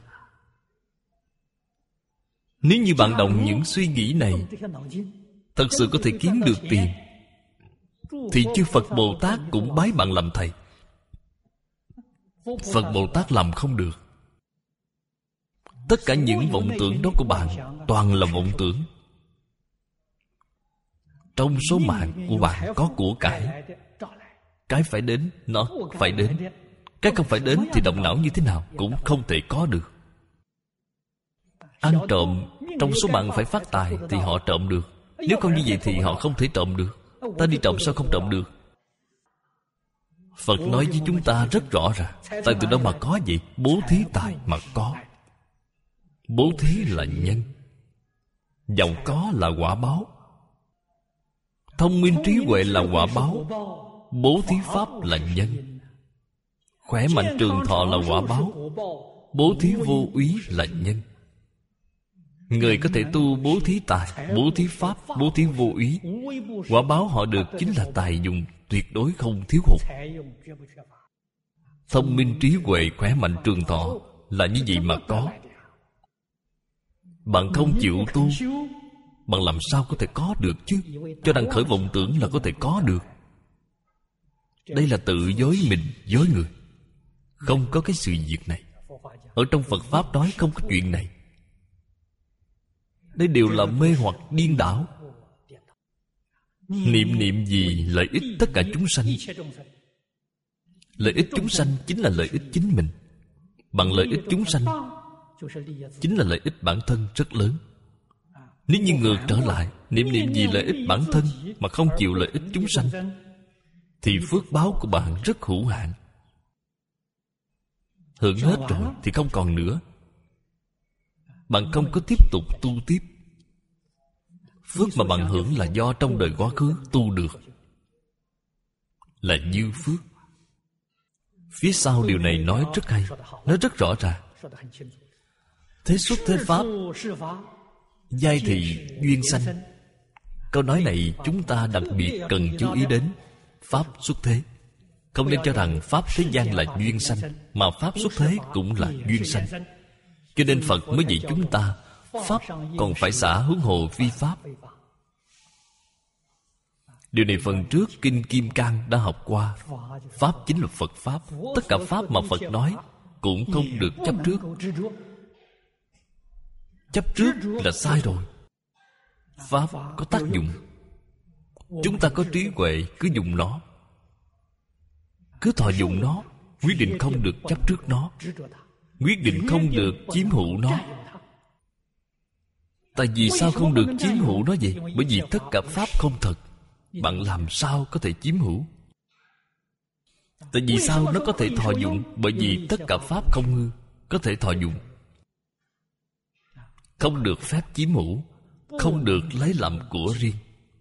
Speaker 1: Nếu như bạn đồng những suy nghĩ này thật sự có thể kiếm được tiền, thì chư Phật Bồ Tát cũng bái bạn làm thầy. Phật Bồ Tát làm không được. Tất cả những vọng tưởng đó của bạn toàn là vọng tưởng. Trong số mạng của bạn có của cải. Cái phải đến, nó phải đến. Cái không phải đến thì động não như thế nào cũng không thể có được. Ăn trộm, trong số mạng phải phát tài thì họ trộm được. Nếu không như vậy thì họ không thể trộm được. Ta đi trộm sao không trộm được? Phật nói với chúng ta rất rõ ràng. Tài từ đâu mà có vậy? Bố thí tài mà có. Bố thí là nhân, giàu có là quả báo. Thông minh trí huệ là quả báo. Bố thí pháp là nhân. Khỏe mạnh trường thọ là quả báo. Bố thí vô úy là nhân. Người có thể tu bố thí tài, bố thí pháp, bố thí vô úy, quả báo họ được chính là tài dùng tuyệt đối không thiếu hụt. Thông minh trí huệ, khỏe mạnh trường thọ là như vậy mà có. Bạn không chịu tu, bạn làm sao có thể có được chứ? Cho rằng khởi vọng tưởng là có thể có được. Đây là tự dối mình, dối người. Không có cái sự việc này. Ở trong Phật Pháp nói không có chuyện này. Đây đều là mê hoặc điên đảo. Niệm niệm gì lợi ích tất cả chúng sanh. Lợi ích chúng sanh chính là lợi ích chính mình. Bằng lợi ích chúng sanh chính là lợi ích bản thân rất lớn. Nếu như ngược trở lại, niệm niệm gì lợi ích bản thân mà không chịu lợi ích chúng sanh, thì phước báo của bạn rất hữu hạn. Hưởng hết rồi thì không còn nữa. Bạn không có tiếp tục tu tiếp. Phước mà bạn hưởng là do trong đời quá khứ tu được, là dư phước. Phía sau điều này nói rất hay, nói rất rõ ràng. Thế xuất thế pháp, giai thị duyên sanh. Câu nói này chúng ta đặc biệt cần chú ý đến. Pháp xuất thế. Không nên cho rằng Pháp thế gian là duyên sanh, mà Pháp xuất thế cũng là duyên sanh. Cho nên Phật mới dạy chúng ta Pháp còn phải xả huống hồ phi Pháp. Điều này phần trước Kinh Kim Cang đã học qua. Pháp chính là Phật Pháp. Tất cả Pháp mà Phật nói cũng không được chấp trước. Chấp trước là sai rồi. Pháp có tác dụng. Chúng ta có trí huệ cứ dùng nó, cứ thọ dụng nó. Quyết định không được chấp trước nó, quyết định không được chiếm hữu nó. Tại vì sao không được chiếm hữu nó vậy? Bởi vì tất cả Pháp không thật. Bạn làm sao có thể chiếm hữu? Tại vì sao nó có thể thọ dụng? Bởi vì tất cả Pháp không hư, có thể thọ dụng. Không được phép chiếm hữu, không được lấy làm của riêng,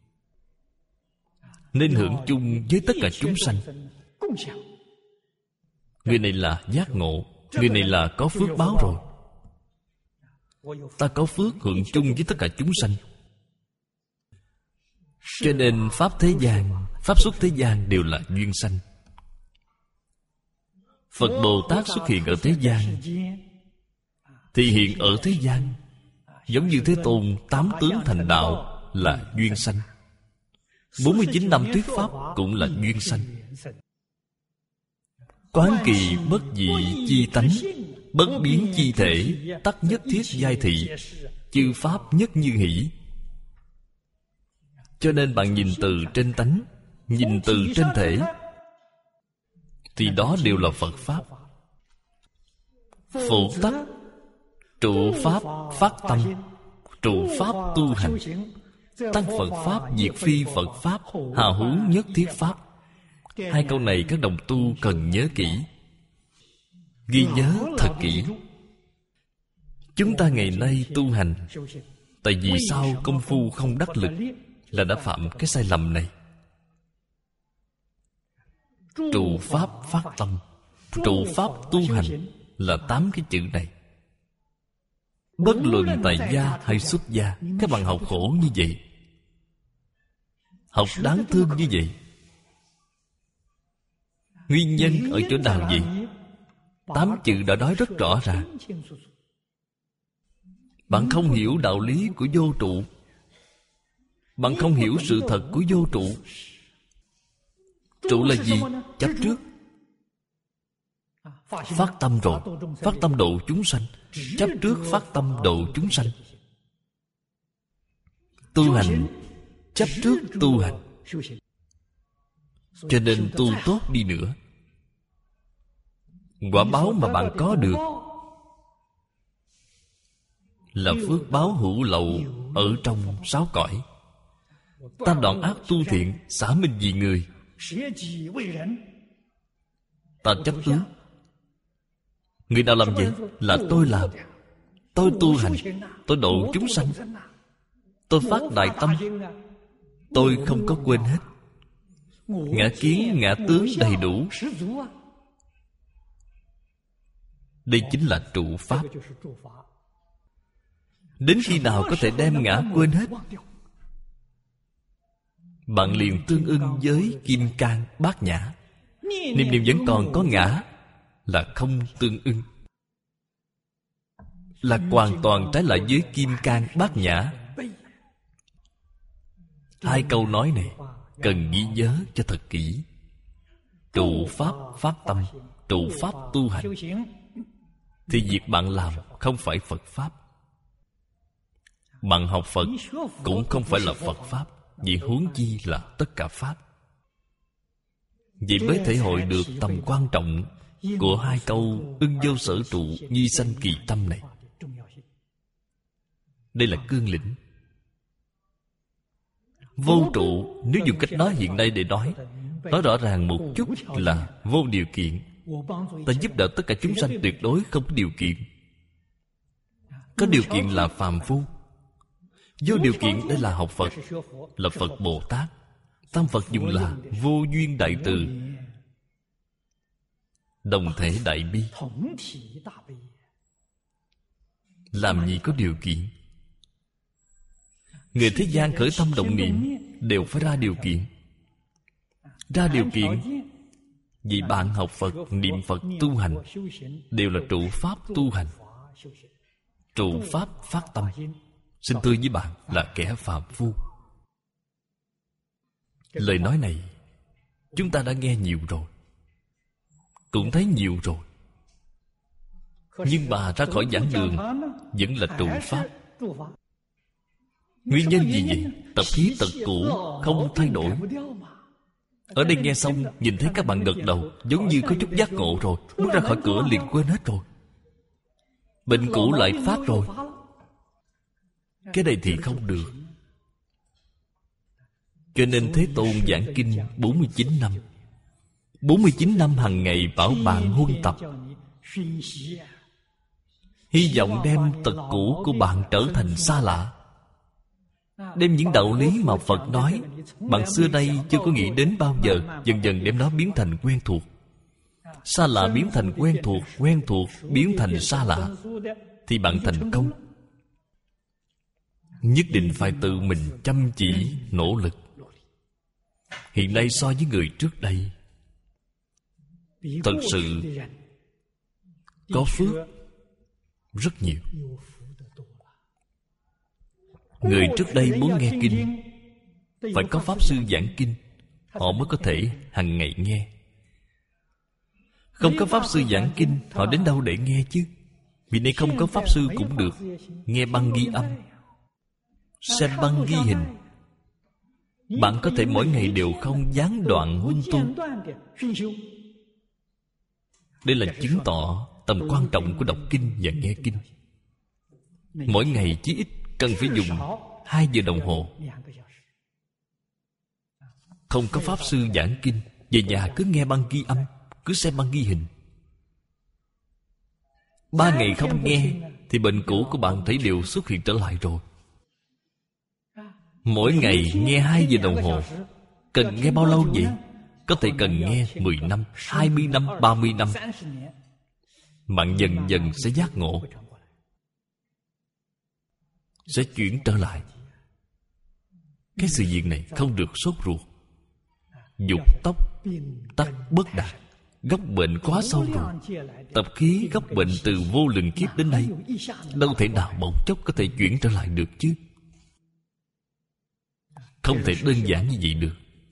Speaker 1: nên hưởng chung với tất cả chúng sanh. Người này là giác ngộ, người này là có phước báo rồi. Ta có phước hưởng chung với tất cả chúng sanh. Cho nên Pháp thế gian, Pháp xuất thế gian đều là duyên sanh. Phật Bồ Tát xuất hiện ở thế gian thì hiện ở thế gian. Giống như Thế Tôn tám tướng thành đạo là duyên sanh. Bốn mươi chín năm thuyết Pháp cũng là duyên sanh. Quán kỳ bất dị chi tánh, bất biến chi thể, tắc nhất thiết giai thị, chư Pháp nhất như hỷ. Cho nên bạn nhìn từ trên tánh, nhìn từ trên thể, thì đó đều là Phật Pháp. Phụ tắc trụ Pháp phát tâm, trụ Pháp tu hành, tăng Phật Pháp diệt phi Phật Pháp, hào hữu nhất thiết Pháp. Hai câu này các đồng tu cần nhớ kỹ, ghi nhớ thật kỹ. Chúng ta ngày nay tu hành, tại vì sao công phu không đắc lực, là đã phạm cái sai lầm này. Trụ Pháp phát tâm, trụ Pháp tu hành là tám cái chữ này. Bất luận tại gia hay xuất gia, các bạn học khổ như vậy, học đáng thương như vậy. Nguyên nhân ở chỗ nào vậy? Tám chữ đã nói rất rõ ràng. Bạn không hiểu đạo lý của vô trụ, bạn không hiểu sự thật của vô trụ. Trụ là gì? Chấp trước. Phát tâm rồi, phát tâm độ chúng sanh. Chấp trước phát tâm độ chúng sanh. Tu hành, chấp trước tu hành. Cho nên tu tốt đi nữa, quả báo mà bạn có được là phước báo hữu lậu ở trong sáu cõi. Ta đoạn ác tu thiện, xả mình vì người. Ta chấp tướng. Người nào làm vậy? Là tôi làm. Tôi tu hành, tôi độ chúng sanh, tôi phát đại tâm. Tôi không có quên hết. Ngã kiến, ngã tướng đầy đủ. Đây chính là trụ Pháp. Đến khi nào có thể đem ngã quên hết, bạn liền tương ưng với kim cang bát nhã. Niệm niệm vẫn còn có ngã là không tương ưng, là hoàn toàn trái lại với kim cang bát nhã. Hai câu nói này cần ghi nhớ cho thật kỹ. Trụ Pháp phát tâm, trụ Pháp tu hành, thì việc bạn làm không phải Phật Pháp. Bạn học Phật cũng không phải là Phật Pháp, vì huống chi là tất cả Pháp. Vậy mới thể hội được tầm quan trọng của hai câu ưng vô sở trụ, nhi sanh kỳ tâm này. Đây là cương lĩnh. Vô trụ, nếu dùng cách nói hiện nay để nói, nói rõ ràng một chút là vô điều kiện. Ta giúp đỡ tất cả chúng sanh tuyệt đối không có điều kiện. Có điều kiện là phàm phu. Vô điều kiện đây là học Phật, là Phật Bồ Tát. Tam Phật dùng là vô duyên đại từ, đồng thể đại bi. Làm gì có điều kiện? Người thế gian khởi tâm động niệm đều phải ra điều kiện. Ra điều kiện vì bạn học Phật, niệm Phật, tu hành đều là trụ Pháp tu hành. Trụ Pháp phát tâm. Xin thưa với bạn là kẻ phàm phu. Lời nói này chúng ta đã nghe nhiều rồi, cũng thấy nhiều rồi. Nhưng mà ra khỏi giảng đường vẫn là trụ Pháp. Nguyên nhân gì vậy? Tập khí tật cũ không thay đổi. Ở đây nghe xong, nhìn thấy các bạn gật đầu, giống như có chút giác ngộ rồi, bước ra khỏi cửa liền quên hết rồi. Bệnh cũ lại phát rồi. Cái này thì không được. Cho nên Thế Tôn giảng kinh bốn mươi chín năm. bốn mươi chín năm hàng ngày bảo bạn huân tập, hy vọng đem tật cũ của bạn trở thành xa lạ. Đem những đạo lý mà Phật nói bạn xưa nay chưa có nghĩ đến bao giờ, dần dần đem nó biến thành quen thuộc. Xa lạ biến thành quen thuộc, quen thuộc biến thành xa lạ, thì bạn thành công. Nhất định phải tự mình chăm chỉ nỗ lực. Hiện nay so với người trước đây, thật sự có phước rất nhiều. Người trước đây muốn nghe kinh, phải có Pháp Sư giảng kinh, họ mới có thể hàng ngày nghe. Không có Pháp Sư giảng kinh, họ đến đâu để nghe chứ? Vì đây không có Pháp Sư cũng được. Nghe băng ghi âm, xem băng ghi hình. Bạn có thể mỗi ngày đều không gián đoạn huân tu. Đây là chứng tỏ tầm quan trọng của đọc kinh và nghe kinh. Mỗi ngày chí ít cần phải dùng hai giờ đồng hồ. Không có pháp sư giảng kinh, về nhà cứ nghe băng ghi âm, cứ xem băng ghi hình. Ba ngày không nghe thì bệnh cũ của bạn thấy đều xuất hiện trở lại rồi. Mỗi ngày nghe hai giờ đồng hồ. Cần nghe bao lâu vậy? Có thể cần nghe mười năm, hai mươi năm, ba mươi năm. Bạn dần dần sẽ giác ngộ, sẽ chuyển trở lại. Cái sự việc này không được sốt ruột. Dục tốc tắc bất đạt. Gốc bệnh quá sâu rồi. Tập khí gốc bệnh từ vô lượng kiếp đến nay, đâu thể nào bỗng chốc có thể chuyển trở lại được chứ. Không thể đơn giản như vậy được.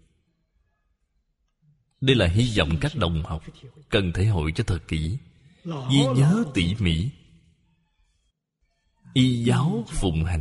Speaker 1: Đây là hy vọng các đồng học cần thể hội cho thật kỹ, ghi nhớ tỉ mỉ. Y giáo phụng hành,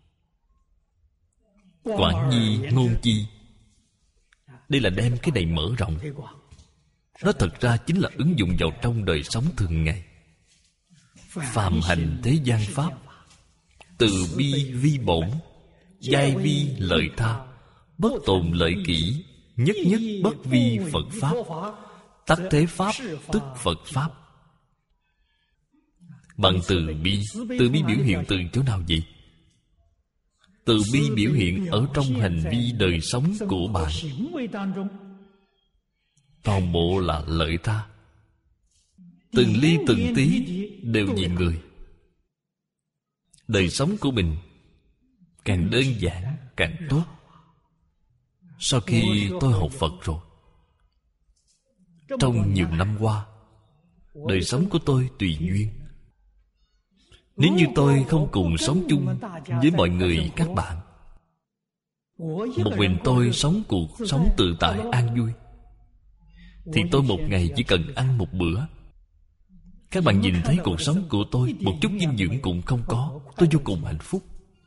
Speaker 1: quản nhi ngôn chi. Đây là đem cái này mở rộng. Nó thật ra chính là ứng dụng vào trong đời sống thường ngày. Phàm hành thế gian pháp, từ bi vi bổn, giai vi lợi tha, bất tồn lợi kỷ, nhất nhất bất vi Phật pháp. Tắc thế pháp tức Phật pháp. Bằng từ bi. Từ bi biểu hiện từ chỗ nào vậy? Từ bi biểu hiện ở trong hành vi đời sống của bạn. Toàn bộ là lợi tha. Từng ly từng tí đều vì người. Đời sống của mình càng đơn giản càng tốt. Sau khi tôi học Phật rồi, trong nhiều năm qua, đời sống của tôi tùy duyên. Nếu như tôi không cùng sống chung với mọi người các bạn, một mình tôi sống cuộc sống tự tại an vui, thì tôi một ngày chỉ cần ăn một bữa. Các bạn nhìn thấy cuộc sống của tôi một chút dinh dưỡng cũng không có, tôi vô cùng hạnh phúc.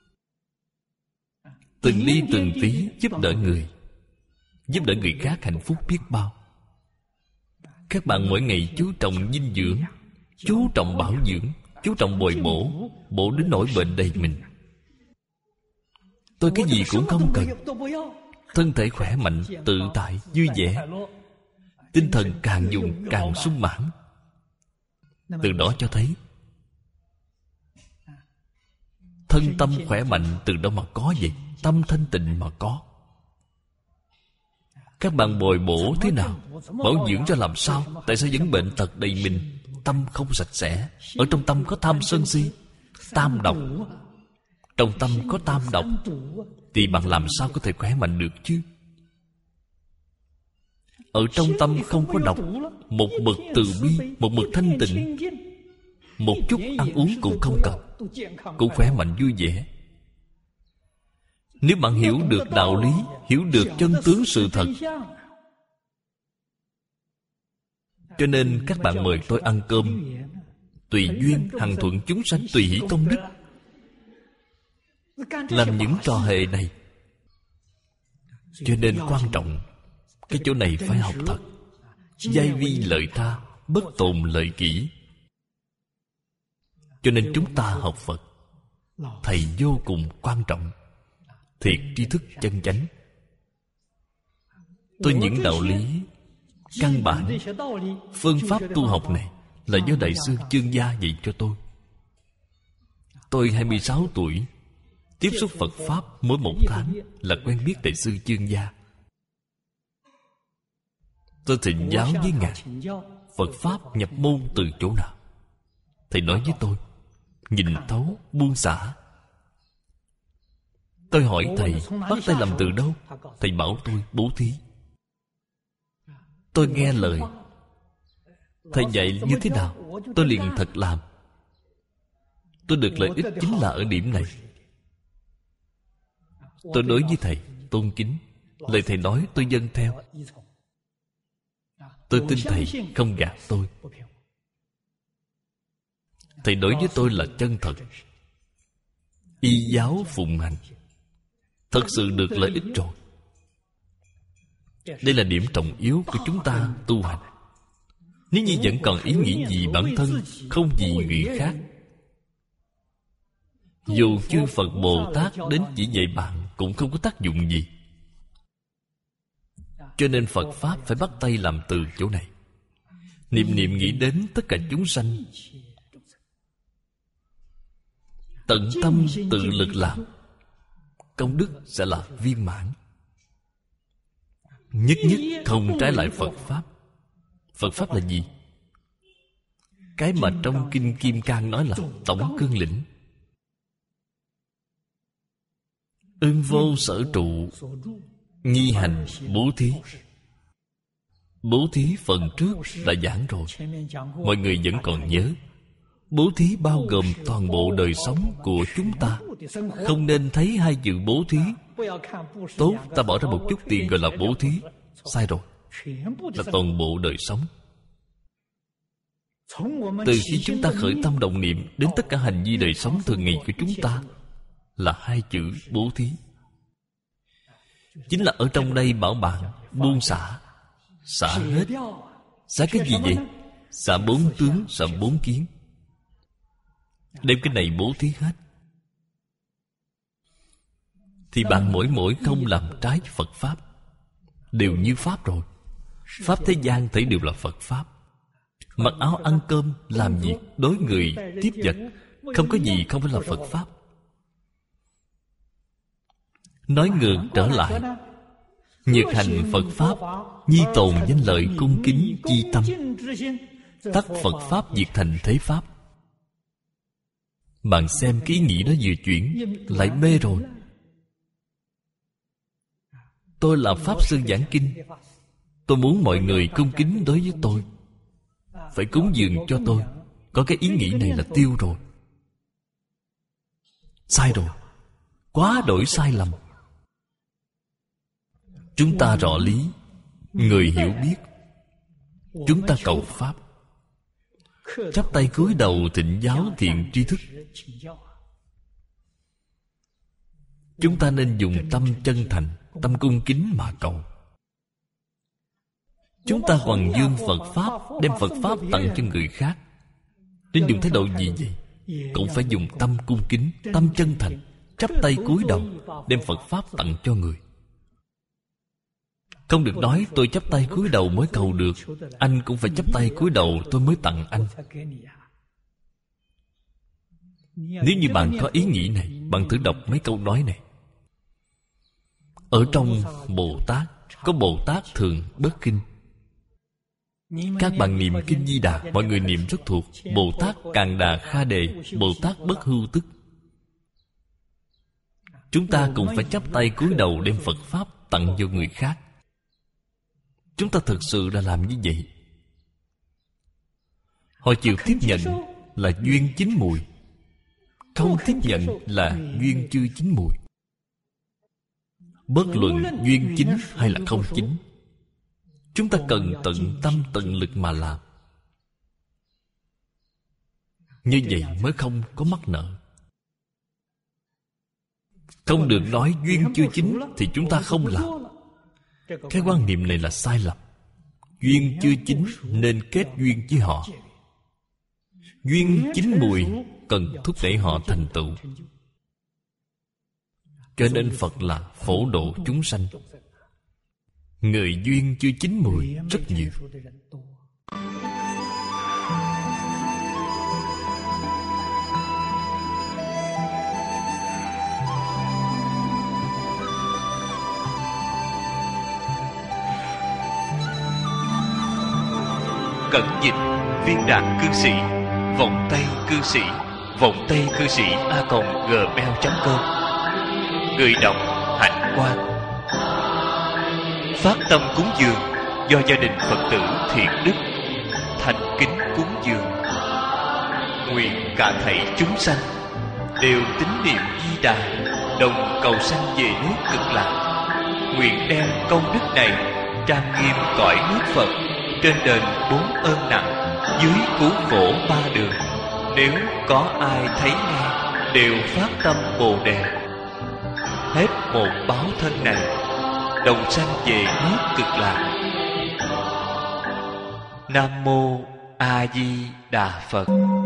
Speaker 1: Từng ly từng tí giúp đỡ người, giúp đỡ người khác hạnh phúc biết bao. Các bạn mỗi ngày chú trọng dinh dưỡng, chú trọng bảo dưỡng, chú trọng bồi bổ, bổ đến nỗi bệnh đầy mình. Tôi cái gì cũng không cần. Thân thể khỏe mạnh, tự tại, vui vẻ. Tinh thần càng dùng càng sung mãn. Từ đó cho thấy thân tâm khỏe mạnh từ đâu mà có vậy? Tâm thanh tịnh mà có. Các bạn bồi bổ thế nào? Bảo dưỡng cho làm sao? Tại sao vẫn bệnh tật đầy mình? Tâm không sạch sẽ. Ở trong tâm có tham sân si, tam độc. Trong tâm có tam độc thì bạn làm sao có thể khỏe mạnh được chứ? Ở trong tâm không có độc, một bậc từ bi, một bậc thanh tịnh, một chút ăn uống cũng không cần, cũng khỏe mạnh vui vẻ. Nếu bạn hiểu được đạo lý, hiểu được chân tướng sự thật, cho nên các bạn mời tôi ăn cơm, tùy duyên hằng thuận chúng sanh, tùy hỷ công đức. Làm những trò hề này. Cho nên quan trọng, cái chỗ này phải học thật. Giai vi lợi tha, bất tồn lợi kỷ. Cho nên chúng ta học Phật, thầy vô cùng quan trọng. Thiệt tri thức chân chánh. Tôi những đạo lý căn bản, phương pháp tu học này là do Đại sư Chương Gia dạy cho tôi. Tôi hai mươi sáu tuổi, tiếp xúc Phật Pháp mỗi một tháng là quen biết Đại sư Chương Gia. Tôi thỉnh giáo với Ngài, Phật Pháp nhập môn từ chỗ nào? Thầy nói với tôi, nhìn thấu, buông xả. Tôi hỏi thầy, bắt tay làm từ đâu? Thầy bảo tôi bố thí. Tôi nghe lời. Thầy dạy như thế nào, tôi liền thật làm. Tôi được lợi ích chính là ở điểm này. Tôi đối với thầy tôn kính, lời thầy nói tôi vâng theo. Tôi tin thầy không gạt tôi. Thầy đối với tôi là chân thật. Y giáo phụng hành, thật sự được lợi ích rồi. Đây là điểm trọng yếu của chúng ta tu hành. Nếu như vẫn còn ý nghĩ vì bản thân, không vì người khác, dù chư Phật Bồ Tát đến chỉ dạy bạn cũng không có tác dụng gì. Cho nên Phật Pháp phải bắt tay làm từ chỗ này. Niệm niệm nghĩ đến tất cả chúng sanh, tận tâm tự lực làm, công đức sẽ là viên mãn. Nhất nhất không trái lại Phật Pháp. Phật Pháp là gì? Cái mà trong Kinh Kim Cang nói là tổng cương lĩnh. Ưng vô sở trụ, nhi hành bố thí. Bố thí phần trước đã giảng rồi, mọi người vẫn còn nhớ. Bố thí bao gồm toàn bộ đời sống của chúng ta. Không nên thấy hai chữ bố thí, tốt, ta bỏ ra một chút tiền gọi là bố thí. Sai rồi. Là toàn bộ đời sống. Từ khi chúng ta khởi tâm động niệm đến tất cả hành vi đời sống thường ngày của chúng ta là hai chữ bố thí. Chính là ở trong đây bảo bạn buông xả. Xả hết. Xả cái gì vậy? Xả bốn tướng, xả bốn kiến. Đem cái này bố thí hết, thì bạn mỗi mỗi không làm trái Phật Pháp, đều như Pháp rồi. Pháp thế gian thấy đều là Phật Pháp. Mặc áo ăn cơm, làm việc, đối người, tiếp vật, không có gì không phải là Phật Pháp. Nói ngược trở lại, nhược hành Phật Pháp, nhi tồn danh lợi cung kính chi tâm, tắc Phật Pháp diệt thành thế Pháp. Bạn xem cái ý nghĩ đó vừa chuyển, lại mê rồi. Tôi là Pháp Sư giảng kinh, tôi muốn mọi người cung kính đối với tôi, phải cúng dường cho tôi. Có cái ý nghĩ này là tiêu rồi. Sai rồi. Quá đổi sai lầm. Chúng ta rõ lý, người hiểu biết, chúng ta cầu Pháp, chắp tay cúi đầu thịnh giáo thiện tri thức. Chúng ta nên dùng tâm chân thành, tâm cung kính mà cầu. Chúng ta hoằng dương Phật Pháp, đem Phật Pháp tặng cho người khác, nên dùng thái độ gì vậy? Cũng phải dùng tâm cung kính, tâm chân thành, chắp tay cúi đầu, đem Phật Pháp tặng cho người. Không được nói tôi chắp tay cúi đầu mới cầu được, anh cũng phải chắp tay cúi đầu tôi mới tặng anh. Nếu như bạn có ý nghĩ này, bạn thử đọc mấy câu nói này. Ở trong Bồ Tát, có Bồ Tát thường bất kinh. Các bạn niệm Kinh Di Đà, mọi người niệm rất thuộc. Bồ Tát Càn Đà Kha Đề, Bồ Tát bất hưu tức. Chúng ta cũng phải chắp tay cúi đầu đem Phật Pháp tặng cho người khác. Chúng ta thực sự là làm như vậy. Họ chịu tiếp nhận là duyên chín mùi, không tiếp nhận là duyên chưa chín mùi. Bất luận duyên chính hay là không chính, chúng ta cần tận tâm tận lực mà làm. Như vậy mới không có mắc nợ. Không được nói duyên chưa chín thì chúng ta không làm. Cái quan niệm này là sai lầm. Duyên chưa chín nên kết duyên với họ. Duyên chín mùi cần thúc đẩy họ thành tựu. Cho nên Phật là phổ độ chúng sanh. Người duyên chưa chín mùi rất nhiều.
Speaker 2: Cẩn dịch viên đạt cư sĩ, vọng tây cư sĩ, vọng tây cư sĩ a còng gmail chấm com. Người đọc Hạnh Quang. Phát tâm cúng dường do gia đình Phật tử Thiện Đức thành kính cúng dường. Nguyện cả thảy chúng sanh đều tín niệm Di Đà, đồng cầu sanh về nước Cực Lạc. Nguyện đem công đức này trang nghiêm cõi nước Phật, trên đền bốn ơn nặng, dưới cứu khổ ba đường. Nếu có ai thấy nghe đều phát tâm Bồ Đề, hết một báo thân này, đồng sanh về nước Cực Lạc. Nam mô A Di Đà Phật.